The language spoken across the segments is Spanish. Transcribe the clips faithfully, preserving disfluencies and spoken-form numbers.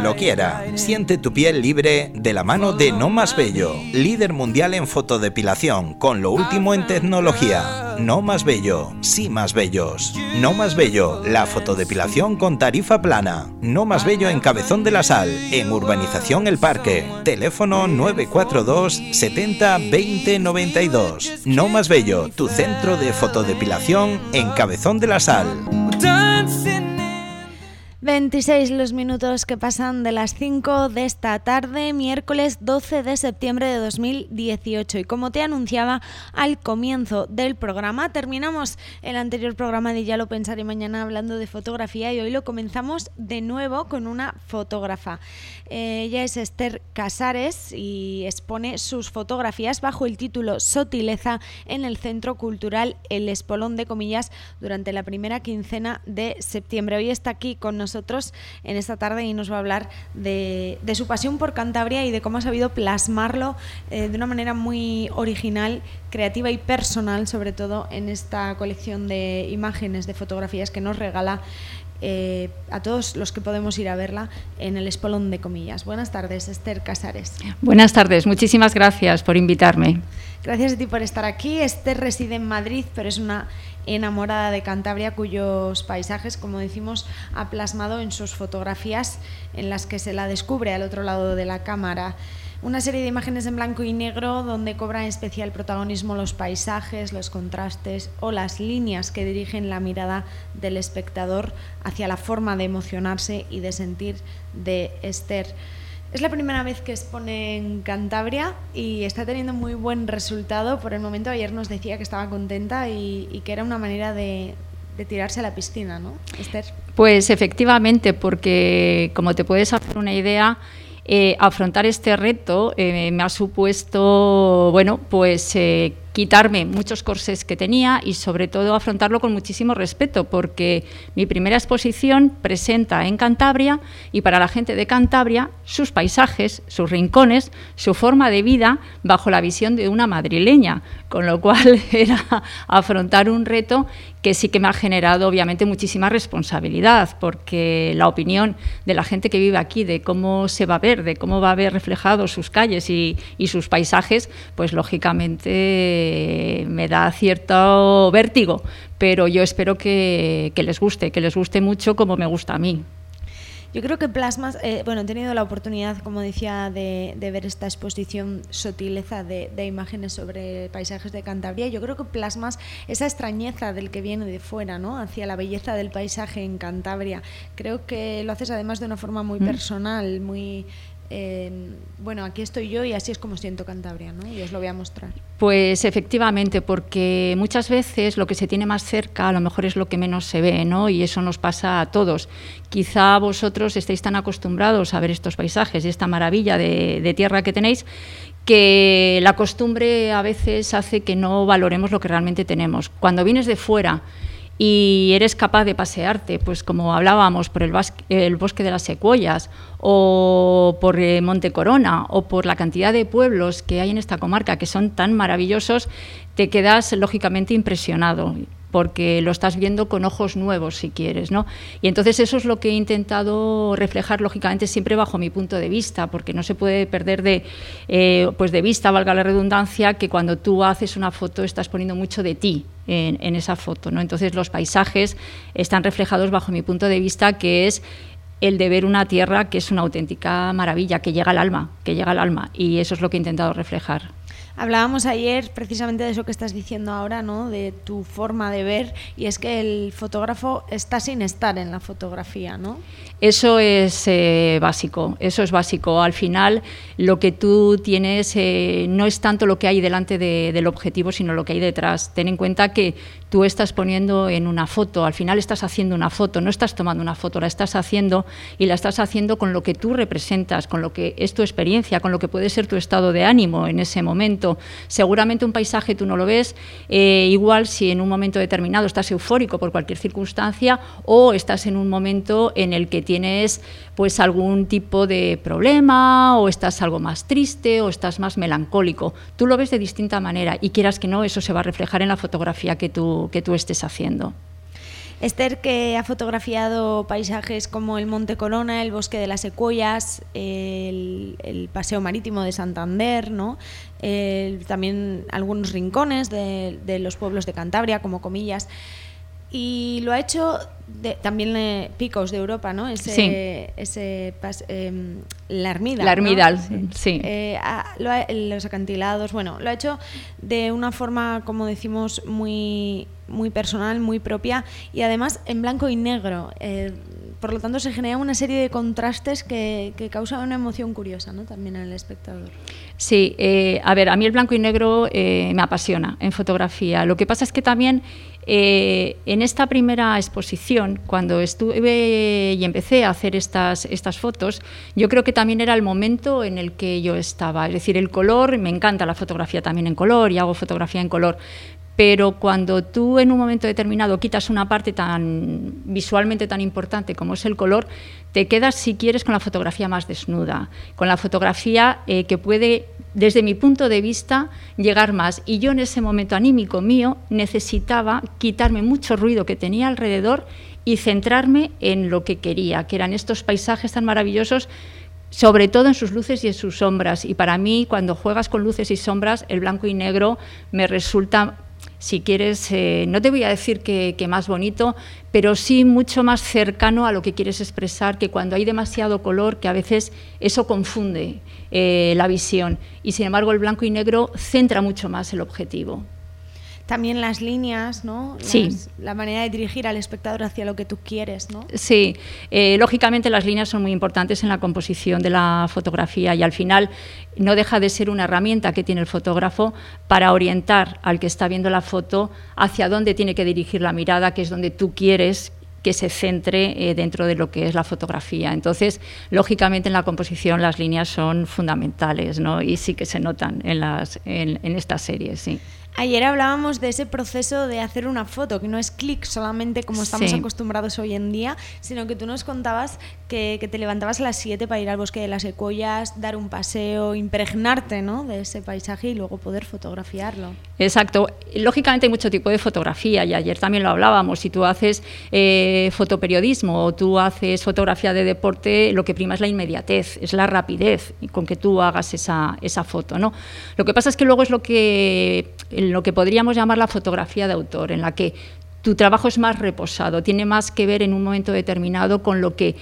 lo quiera. Siente tu piel libre de la mano de No Más Bello, líder mundial en fotodepilación, con lo último en tecnología. No Más Bello, sí más bellos. No Más Bello, la fotodepilación con tarifa plana. No Más Bello en Cabezón de la Sal, en Urbanización El Parque. Teléfono nueve cuatro dos setenta veinte noventa y dos. No Más Bello, tu centro de fotodepilación en Cabezón de la Sal. veintiséis los minutos que pasan de las cinco de esta tarde, miércoles doce de septiembre de dos mil dieciocho. Y como te anunciaba al comienzo del programa, terminamos el anterior programa de Ya lo pensaré mañana hablando de fotografía y hoy lo comenzamos de nuevo con una fotógrafa. Eh, ella es Esther Casares y expone sus fotografías bajo el título Sotileza en el Centro Cultural El Espolón de Comillas durante la primera quincena de septiembre. Hoy está aquí con nosotros en esta tarde y nos va a hablar de, de su pasión por Cantabria y de cómo ha sabido plasmarlo eh, de una manera muy original, creativa y personal, sobre todo en esta colección de imágenes, de fotografías que nos regala eh, a todos los que podemos ir a verla en el Espolón de Comillas. Buenas tardes, Esther Casares. Buenas tardes, muchísimas gracias por invitarme. Gracias a ti por estar aquí. Esther reside en Madrid, pero es una enamorada de Cantabria, cuyos paisajes, como decimos, ha plasmado en sus fotografías en las que se la descubre al otro lado de la cámara. Una serie de imágenes en blanco y negro donde cobran especial protagonismo los paisajes, los contrastes o las líneas que dirigen la mirada del espectador hacia la forma de emocionarse y de sentir de Esther. Es la primera vez que expone en Cantabria y está teniendo muy buen resultado por el momento. Ayer nos decía que estaba contenta y, y que era una manera de, de tirarse a la piscina, ¿no, Esther? Pues efectivamente, porque como te puedes hacer una idea, eh, afrontar este reto eh, me ha supuesto, bueno, pues eh, quitarme muchos corsés que tenía y sobre todo afrontarlo con muchísimo respeto, porque mi primera exposición presenta en Cantabria y para la gente de Cantabria sus paisajes, sus rincones, su forma de vida bajo la visión de una madrileña, con lo cual era afrontar un reto que sí que me ha generado obviamente muchísima responsabilidad, porque la opinión de la gente que vive aquí, de cómo se va a ver, de cómo va a ver reflejados sus calles y, y sus paisajes, pues lógicamente me da cierto vértigo, pero yo espero que, que les guste, que les guste mucho como me gusta a mí. Yo creo que plasmas, eh, bueno, he tenido la oportunidad, como decía, de, de ver esta exposición Sotileza de, de imágenes sobre paisajes de Cantabria. Yo creo que plasmas esa extrañeza del que viene de fuera, ¿no?, hacia la belleza del paisaje en Cantabria. Creo que lo haces además de una forma muy mm. personal, muy... Eh, bueno, aquí estoy yo y así es como siento Cantabria, ¿no? Y os lo voy a mostrar. Pues efectivamente, porque muchas veces lo que se tiene más cerca a lo mejor es lo que menos se ve, ¿no? Y eso nos pasa a todos. Quizá vosotros estéis tan acostumbrados a ver estos paisajes y esta maravilla de, de tierra que tenéis, que la costumbre a veces hace que no valoremos lo que realmente tenemos. Cuando vienes de fuera y eres capaz de pasearte, pues como hablábamos, por el, basque, el bosque de las secuoyas o por eh, Monte Corona o por la cantidad de pueblos que hay en esta comarca que son tan maravillosos, te quedas lógicamente impresionado, porque lo estás viendo con ojos nuevos, si quieres, ¿no? Y entonces eso es lo que he intentado reflejar, lógicamente, siempre bajo mi punto de vista, porque no se puede perder de, eh, pues de vista, valga la redundancia, que cuando tú haces una foto estás poniendo mucho de ti en, en esa foto, ¿no? Entonces los paisajes están reflejados bajo mi punto de vista, que es el de ver una tierra que es una auténtica maravilla, que llega al alma, que llega al alma, y eso es lo que he intentado reflejar. Hablábamos ayer precisamente de eso que estás diciendo ahora, ¿no?, de tu forma de ver, y es que el fotógrafo está sin estar en la fotografía, ¿no? Eso es eh, básico, eso es básico. Al final lo que tú tienes eh, no es tanto lo que hay delante de, del objetivo, sino lo que hay detrás. Ten en cuenta que tú estás poniendo en una foto, al final estás haciendo una foto, no estás tomando una foto, la estás haciendo y la estás haciendo con lo que tú representas, con lo que es tu experiencia, con lo que puede ser tu estado de ánimo en ese momento. Seguramente un paisaje tú no lo ves eh, igual si en un momento determinado estás eufórico por cualquier circunstancia o estás en un momento en el que tienes pues algún tipo de problema o estás algo más triste o estás más melancólico. Tú lo ves de distinta manera y quieras que no, eso se va a reflejar en la fotografía que tú, que tú estés haciendo. Esther, que ha fotografiado paisajes como el Monte Corona, el Bosque de las Secuoyas, el, el Paseo Marítimo de Santander, ¿no? El, también algunos rincones de, de los pueblos de Cantabria, como Comillas. Y lo ha hecho de, también eh, picos de Europa, ¿no? Ese, sí. ese pas, eh, la Ermida. La Ermida, ¿no? sí. sí. Eh, ha, lo ha, los acantilados, bueno, lo ha hecho de una forma, como decimos, muy, muy personal, muy propia y además en blanco y negro. Eh, por lo tanto, se genera una serie de contrastes que, que causan una emoción curiosa, ¿no? También en el espectador. Sí, eh, a ver, a mí el blanco y negro eh, me apasiona en fotografía. Lo que pasa es que también eh, en esta primera exposición, cuando estuve y empecé a hacer estas, estas fotos, yo creo que también era el momento en el que yo estaba. Es decir, el color, me encanta la fotografía también en color y hago fotografía en color. Pero cuando tú en un momento determinado quitas una parte tan visualmente tan importante como es el color, te quedas, si quieres, con la fotografía más desnuda, con la fotografía eh, que puede, desde mi punto de vista, llegar más. Y yo en ese momento anímico mío necesitaba quitarme mucho ruido que tenía alrededor y centrarme en lo que quería, que eran estos paisajes tan maravillosos, sobre todo en sus luces y en sus sombras. Y para mí, cuando juegas con luces y sombras, el blanco y negro me resulta, si quieres, eh, no te voy a decir que, que más bonito, pero sí mucho más cercano a lo que quieres expresar, que cuando hay demasiado color, que a veces eso confunde eh, la visión. Y sin embargo, el blanco y negro centra mucho más el objetivo. También las líneas, ¿no? Las, sí. La manera de dirigir al espectador hacia lo que tú quieres, ¿no? Sí, eh, lógicamente las líneas son muy importantes en la composición de la fotografía y al final no deja de ser una herramienta que tiene el fotógrafo para orientar al que está viendo la foto hacia dónde tiene que dirigir la mirada, que es donde tú quieres que se centre eh, dentro de lo que es la fotografía. Entonces, lógicamente en la composición las líneas son fundamentales, ¿no? Y sí que se notan en, las, en, en estas series, sí. Ayer hablábamos de ese proceso de hacer una foto, que no es clic solamente como estamos sí. acostumbrados hoy en día, sino que tú nos contabas que, que te levantabas a las siete para ir al Bosque de las Secuoyas, dar un paseo, impregnarte, ¿no?, de ese paisaje y luego poder fotografiarlo. Exacto. Lógicamente hay mucho tipo de fotografía y ayer también lo hablábamos. Si tú haces eh, fotoperiodismo o tú haces fotografía de deporte, lo que prima es la inmediatez, es la rapidez con que tú hagas esa, esa foto, ¿no? Lo que pasa es que luego es lo que... lo que podríamos llamar la fotografía de autor, en la que tu trabajo es más reposado, tiene más que ver en un momento determinado con lo que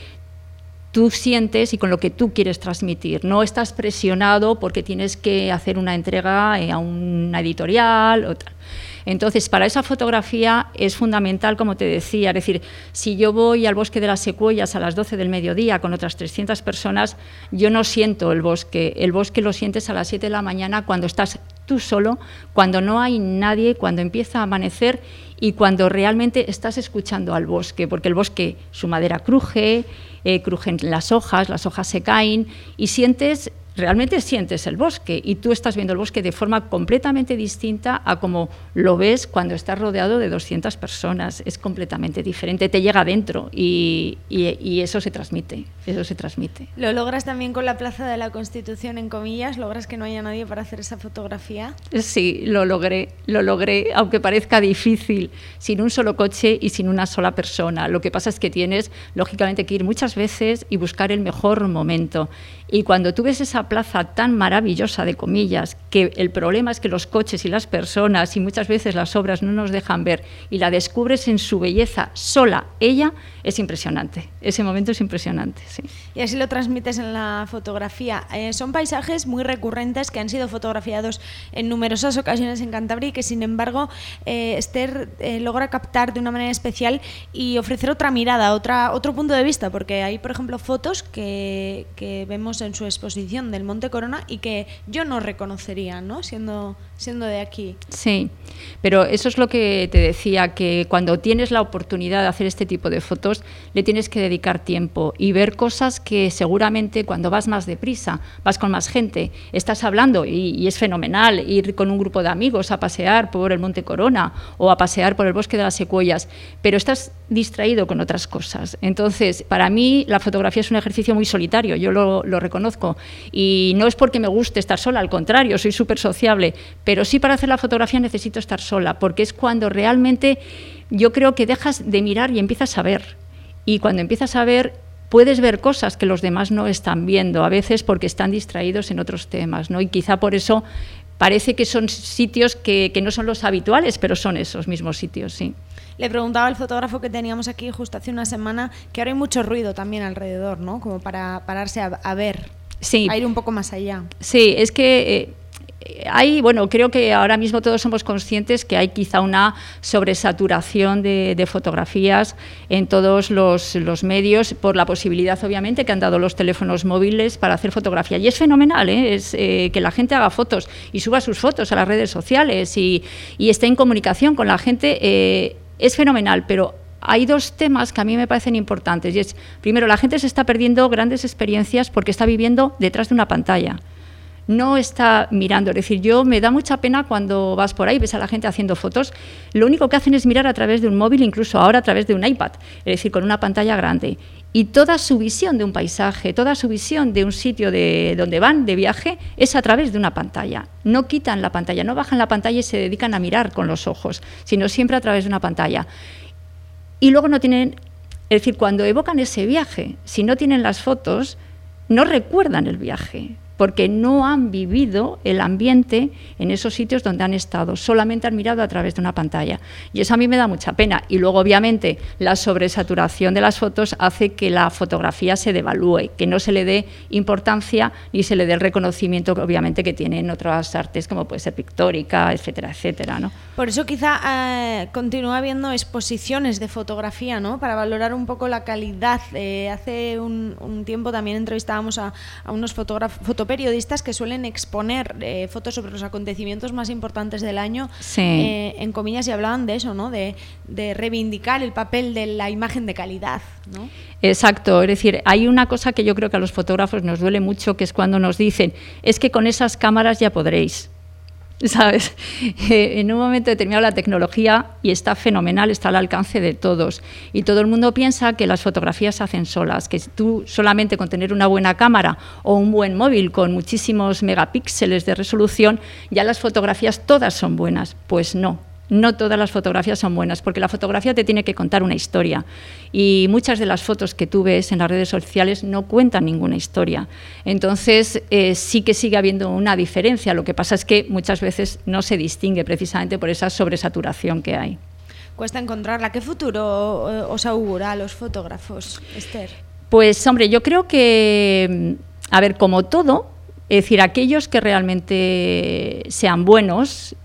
tú sientes y con lo que tú quieres transmitir. No estás presionado porque tienes que hacer una entrega a una editorial o tal. Entonces, para esa fotografía es fundamental, como te decía, es decir, si yo voy al Bosque de las Secuoyas a las doce del mediodía con otras trescientas personas, yo no siento el bosque. El bosque lo sientes a las siete de la mañana cuando estás tú solo, cuando no hay nadie, cuando empieza a amanecer y cuando realmente estás escuchando al bosque, porque el bosque, su madera cruje, eh, crujen las hojas, las hojas se caen y sientes... realmente sientes el bosque y tú estás viendo el bosque de forma completamente distinta a como lo ves cuando estás rodeado de doscientas personas. Es completamente diferente, te llega adentro y, y, y eso se transmite, eso se transmite. ¿Lo logras también con la Plaza de la Constitución en Comillas? ¿Logras que no haya nadie para hacer esa fotografía? Sí, lo logré, lo logré, aunque parezca difícil, sin un solo coche y sin una sola persona. Lo que pasa es que tienes, lógicamente, que ir muchas veces y buscar el mejor momento. Y cuando tú ves esa plaza tan maravillosa de Comillas, que el problema es que los coches y las personas y muchas veces las obras no nos dejan ver y la descubres en su belleza sola, ella, es impresionante. Ese momento es impresionante, sí. Y así lo transmites en la fotografía. Eh, son paisajes muy recurrentes que han sido fotografiados en numerosas ocasiones en Cantabria y que, sin embargo, eh, Esther eh, logra captar de una manera especial y ofrecer otra mirada, otra, otro punto de vista, porque hay, por ejemplo, fotos que, que vemos en su exposición del Monte Corona y que yo no reconocería, ¿no?, siendo, siendo de aquí. Sí, pero eso es lo que te decía, que cuando tienes la oportunidad de hacer este tipo de fotos, le tienes que dedicar tiempo y ver cosas que seguramente cuando vas más deprisa, vas con más gente, estás hablando y, y es fenomenal ir con un grupo de amigos a pasear por el Monte Corona o a pasear por el Bosque de las Secuoyas, pero estás distraído con otras cosas. Entonces, para mí la fotografía es un ejercicio muy solitario, yo lo, lo reconozco, y no es porque me guste estar sola, al contrario, soy súper sociable, pero sí para hacer la fotografía necesito estar sola, porque es cuando realmente yo creo que dejas de mirar y empiezas a ver. Y cuando empiezas a ver, puedes ver cosas que los demás no están viendo, a veces porque están distraídos en otros temas, ¿no? Y quizá por eso parece que son sitios que, que no son los habituales, pero son esos mismos sitios, sí. Le preguntaba al fotógrafo que teníamos aquí justo hace una semana que ahora hay mucho ruido también alrededor, ¿no? Como para pararse a, a ver, sí. a ir un poco más allá. Sí, es que... Eh, Hay, bueno, creo que ahora mismo todos somos conscientes que hay quizá una sobresaturación de, de fotografías en todos los, los medios por la posibilidad, obviamente, que han dado los teléfonos móviles para hacer fotografía. Y es fenomenal, ¿eh? Es, eh, que la gente haga fotos y suba sus fotos a las redes sociales y, y esté en comunicación con la gente. Eh, es fenomenal, pero hay dos temas que a mí me parecen importantes. Y es, primero, la gente se está perdiendo grandes experiencias porque está viviendo detrás de una pantalla. No está mirando, es decir, yo me da mucha pena cuando vas por ahí, ves a la gente haciendo fotos, lo único que hacen es mirar a través de un móvil, incluso ahora a través de un iPad, es decir, con una pantalla grande. Y toda su visión de un paisaje, toda su visión de un sitio de donde van de viaje es a través de una pantalla. No quitan la pantalla, no bajan la pantalla y se dedican a mirar con los ojos, sino siempre a través de una pantalla. Y luego no tienen, es decir, cuando evocan ese viaje, si no tienen las fotos, no recuerdan el viaje, porque no han vivido el ambiente en esos sitios donde han estado, solamente han mirado a través de una pantalla. Y eso a mí me da mucha pena. Y luego, obviamente, la sobresaturación de las fotos hace que la fotografía se devalúe, que no se le dé importancia ni se le dé el reconocimiento, obviamente, que tienen otras artes, como puede ser pictórica, etcétera, etcétera, ¿no? Por eso quizá eh, continúa habiendo exposiciones de fotografía, ¿no? Para valorar un poco la calidad. Eh, hace un, un tiempo también entrevistábamos a, a unos fotógrafos, fotoperiodistas que suelen exponer eh, fotos sobre los acontecimientos más importantes del año, sí. eh, en comillas, y hablaban de eso, ¿no? De, de reivindicar el papel de la imagen de calidad, ¿no? Exacto, es decir, hay una cosa que yo creo que a los fotógrafos nos duele mucho, que es cuando nos dicen, es que con esas cámaras ya podréis. ¿Sabes? Eh, en un momento determinado la tecnología, y está fenomenal, está al alcance de todos. Y todo el mundo piensa que las fotografías se hacen solas, que tú solamente con tener una buena cámara o un buen móvil con muchísimos megapíxeles de resolución, ya las fotografías todas son buenas. Pues no. No todas las fotografías son buenas, porque la fotografía te tiene que contar una historia y muchas de las fotos que tú ves en las redes sociales no cuentan ninguna historia. Entonces, eh, sí que sigue habiendo una diferencia. Lo que pasa es que muchas veces no se distingue precisamente por esa sobresaturación que hay. Cuesta encontrarla. ¿Qué futuro eh, os augura a los fotógrafos, Esther? Pues, hombre, yo creo que, a ver, como todo, es decir, aquellos que realmente sean buenos,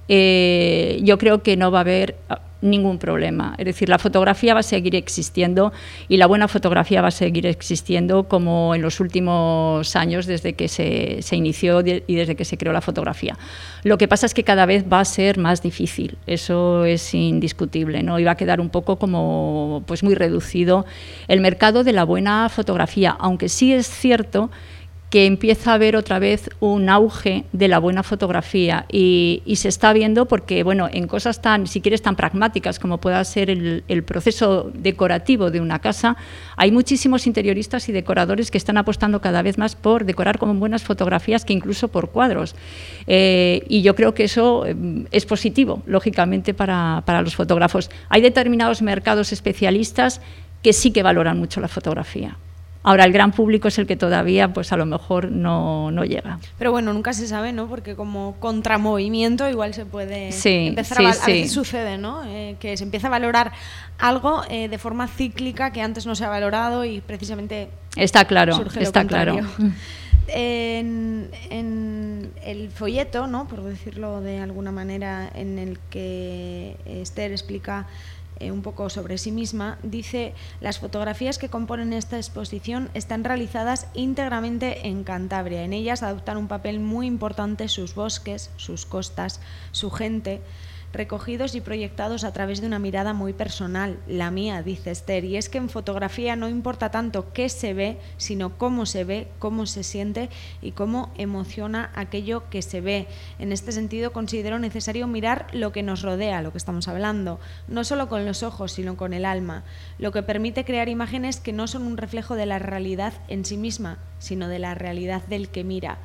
eh, yo creo que no va a haber ningún problema. Es decir, la fotografía va a seguir existiendo y la buena fotografía va a seguir existiendo como en los últimos años desde que se, se inició y desde que se creó la fotografía. Lo que pasa es que cada vez va a ser más difícil, eso es indiscutible, ¿no? Y va a quedar un poco como pues muy reducido el mercado de la buena fotografía, aunque sí es cierto que empieza a haber otra vez un auge de la buena fotografía y, y se está viendo porque, bueno, en cosas tan, si quieres, tan pragmáticas como pueda ser el, el proceso decorativo de una casa, hay muchísimos interioristas y decoradores que están apostando cada vez más por decorar con buenas fotografías que incluso por cuadros. Eh, y yo creo que eso eh, es positivo, lógicamente, para, para los fotógrafos. Hay determinados mercados especialistas que sí que valoran mucho la fotografía. Ahora, el gran público es el que todavía, pues a lo mejor no, no llega. Pero bueno, nunca se sabe, ¿no? Porque como contramovimiento igual se puede sí, empezar sí, a, sí. a veces sucede, ¿no? Eh, que se empieza a valorar algo eh, de forma cíclica que antes no se ha valorado y precisamente está claro, surge está lo claro. En, en el folleto, ¿no? Por decirlo de alguna manera, en el que Esther explica Eh, un poco sobre sí misma, dice: las fotografías que componen esta exposición están realizadas íntegramente en Cantabria. En ellas adoptan un papel muy importante sus bosques, sus costas, su gente, recogidos y proyectados a través de una mirada muy personal, la mía, dice Esther. Y es que en fotografía no importa tanto qué se ve, sino cómo se ve, cómo se siente y cómo emociona aquello que se ve. En este sentido, considero necesario mirar lo que nos rodea, lo que estamos hablando, no solo con los ojos, sino con el alma, lo que permite crear imágenes que no son un reflejo de la realidad en sí misma, sino de la realidad del que mira.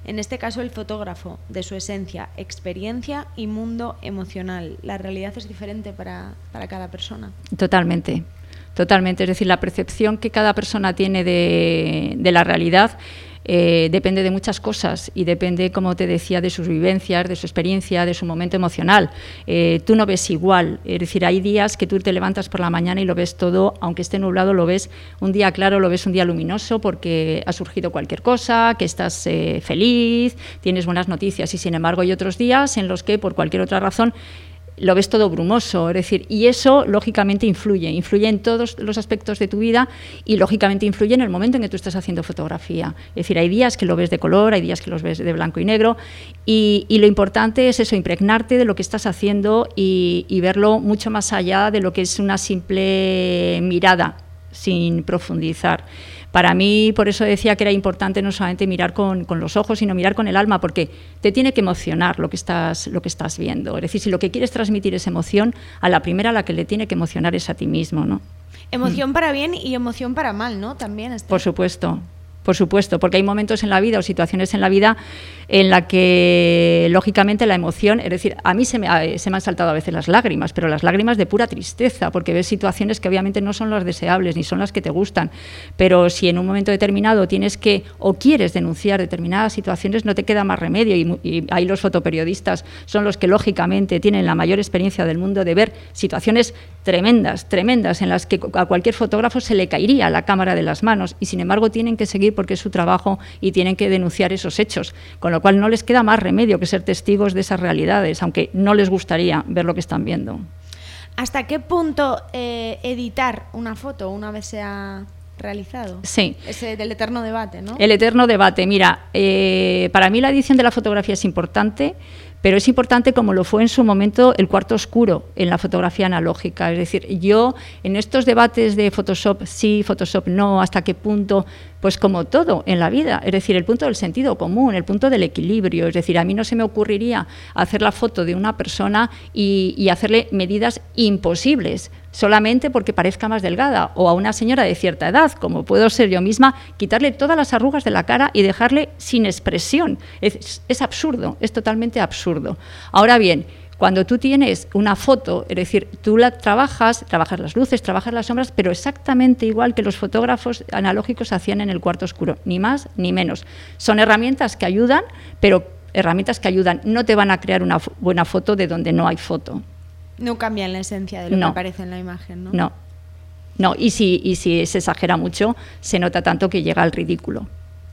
en este caso el fotógrafo, de su esencia, experiencia y mundo emocional. La realidad es diferente para, para cada persona. Totalmente. Totalmente, es decir, la percepción que cada persona tiene de, de la realidad eh, depende de muchas cosas y depende, como te decía, de sus vivencias, de su experiencia, de su momento emocional. Eh, tú no ves igual, es decir, hay días que tú te levantas por la mañana y lo ves todo, aunque esté nublado, lo ves un día claro, lo ves un día luminoso porque ha surgido cualquier cosa, que estás eh, feliz, tienes buenas noticias y sin embargo hay otros días en los que por cualquier otra razón lo ves todo brumoso, es decir, y eso lógicamente influye, influye en todos los aspectos de tu vida y lógicamente influye en el momento en que tú estás haciendo fotografía. Es decir, hay días que lo ves de color, hay días que los ves de blanco y negro y, y lo importante es eso, impregnarte de lo que estás haciendo y, y verlo mucho más allá de lo que es una simple mirada sin profundizar. Para mí, por eso decía que era importante no solamente mirar con, con los ojos, sino mirar con el alma, porque te tiene que emocionar lo que estás, lo que estás viendo. Es decir, si lo que quieres transmitir es emoción, a la primera a la que le tiene que emocionar es a ti mismo, ¿no? Emoción mm. para bien y emoción para mal, ¿no? También. Está... Por supuesto. Por supuesto, porque hay momentos en la vida o situaciones en la vida en la que, lógicamente, la emoción, es decir, a mí se me, se me han saltado a veces las lágrimas, pero las lágrimas de pura tristeza, porque ves situaciones que obviamente no son las deseables ni son las que te gustan, pero si en un momento determinado tienes que o quieres denunciar determinadas situaciones, no te queda más remedio y, y ahí los fotoperiodistas son los que, lógicamente, tienen la mayor experiencia del mundo de ver situaciones tremendas, tremendas, en las que a cualquier fotógrafo se le caería la cámara de las manos y, sin embargo, tienen que seguir porque es su trabajo y tienen que denunciar esos hechos, con lo cual no les queda más remedio que ser testigos de esas realidades, aunque no les gustaría ver lo que están viendo. ¿Hasta qué punto eh, editar una foto una vez se ha realizado? Sí. Ese del eterno debate, ¿no? El eterno debate. Mira, eh, para mí la edición de la fotografía es importante, pero es importante como lo fue en su momento el cuarto oscuro en la fotografía analógica. Es decir, yo en estos debates de Photoshop sí, Photoshop no, hasta qué punto, pues como todo en la vida, es decir, el punto del sentido común, el punto del equilibrio. Es decir, a mí no se me ocurriría hacer la foto de una persona y, y hacerle medidas imposibles, solamente porque parezca más delgada, o a una señora de cierta edad, como puedo ser yo misma, quitarle todas las arrugas de la cara y dejarle sin expresión. Es, es absurdo, es totalmente absurdo. Ahora bien, cuando tú tienes una foto, es decir, tú la trabajas, trabajas las luces, trabajas las sombras, pero exactamente igual que los fotógrafos analógicos hacían en el cuarto oscuro, ni más ni menos. Son herramientas que ayudan, pero herramientas que ayudan, no te van a crear una buena foto de donde no hay foto. No cambian la esencia de lo no. que aparece en la imagen, ¿no? No, no. Y si, y si se exagera mucho, se nota tanto que llega al ridículo.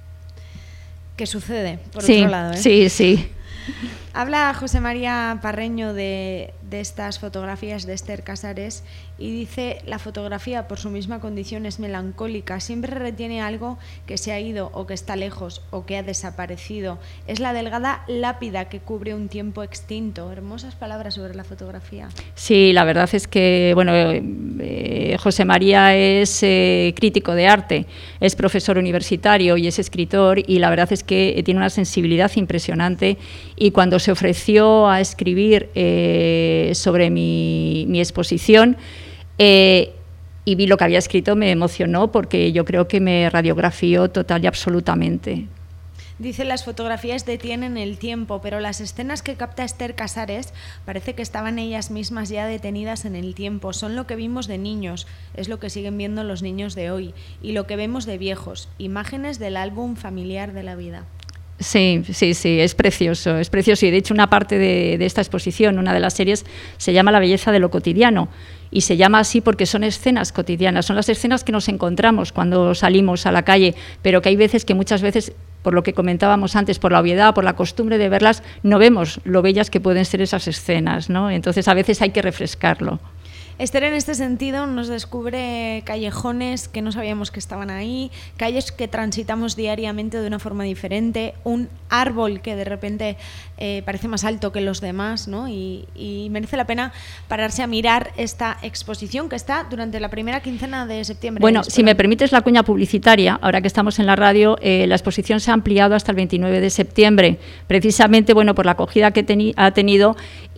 ¿Qué sucede, por sí, otro lado? ¿eh? Sí, sí. Habla José María Parreño de, de estas fotografías de Esther Casares y dice: la fotografía por su misma condición es melancólica, siempre retiene algo que se ha ido o que está lejos o que ha desaparecido. Es la delgada lápida que cubre un tiempo extinto. Hermosas palabras sobre la fotografía. Sí, la verdad es que bueno, eh, José María es eh, crítico de arte, es profesor universitario y es escritor, y la verdad es que tiene una sensibilidad impresionante, y cuando se ofreció a escribir eh, sobre mi, mi exposición eh, y vi lo que había escrito, me emocionó porque yo creo que me radiografió total y absolutamente. Dice: las fotografías detienen el tiempo, pero las escenas que capta Esther Casares parece que estaban ellas mismas ya detenidas en el tiempo. Son lo que vimos de niños, es lo que siguen viendo los niños de hoy, y lo que vemos de viejos, imágenes del álbum familiar de la vida. Sí, sí, sí, es precioso, es precioso. Y de hecho una parte de, de esta exposición, una de las series, se llama La belleza de lo cotidiano. Y se llama así porque son escenas cotidianas, son las escenas que nos encontramos cuando salimos a la calle, pero que hay veces que muchas veces, por lo que comentábamos antes, por la obviedad, por la costumbre de verlas, no vemos lo bellas que pueden ser esas escenas, ¿no? Entonces a veces hay que refrescarlo. Esther, en este sentido, nos descubre callejones que no sabíamos que estaban ahí, calles que transitamos diariamente de una forma diferente, un árbol que de repente eh, parece más alto que los demás, ¿no? Y, y merece la pena pararse a mirar esta exposición que está durante la primera quincena de septiembre. Bueno, si me permites la cuña publicitaria, ahora que estamos en la radio, eh, la exposición se ha ampliado hasta el veintinueve de septiembre, precisamente bueno, por la acogida que teni- ha tenido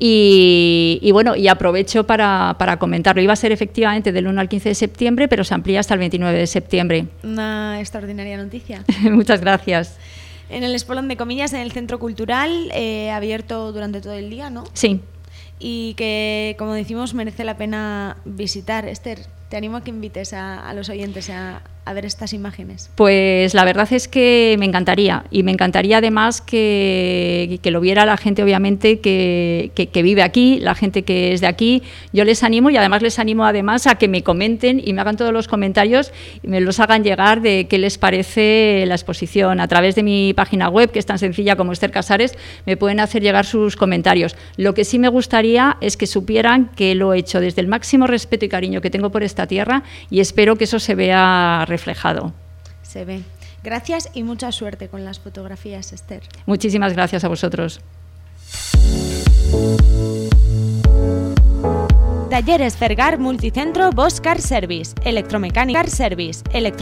y, y bueno, y aprovecho para, para comentarlo. Iba a ser efectivamente del uno al quince de septiembre, pero se amplía hasta el veintinueve de septiembre. Una extraordinaria noticia. Muchas gracias. En el Espolón de Comillas, en el Centro Cultural, eh, abierto durante todo el día, ¿no? Sí. Y que, como decimos, merece la pena visitar. Esther, te animo a que invites a, a los oyentes a, a ver estas imágenes. Pues la verdad es que me encantaría, y me encantaría además que, que lo viera la gente, obviamente, que, que, que vive aquí, la gente que es de aquí. Yo les animo, y además les animo además a que me comenten y me hagan todos los comentarios y me los hagan llegar de qué les parece la exposición. A través de mi página web, que es tan sencilla como Esther Casares, me pueden hacer llegar sus comentarios. Lo que sí me gustaría es que supieran que lo he hecho desde el máximo respeto y cariño que tengo por esta tierra, y espero que eso se vea reflejado. Se ve. Gracias y mucha suerte con las fotografías, Esther. Muchísimas gracias a vosotros. Talleres Fergar Multicentro Bosch Car Service, Electromecánica Car Service, Electro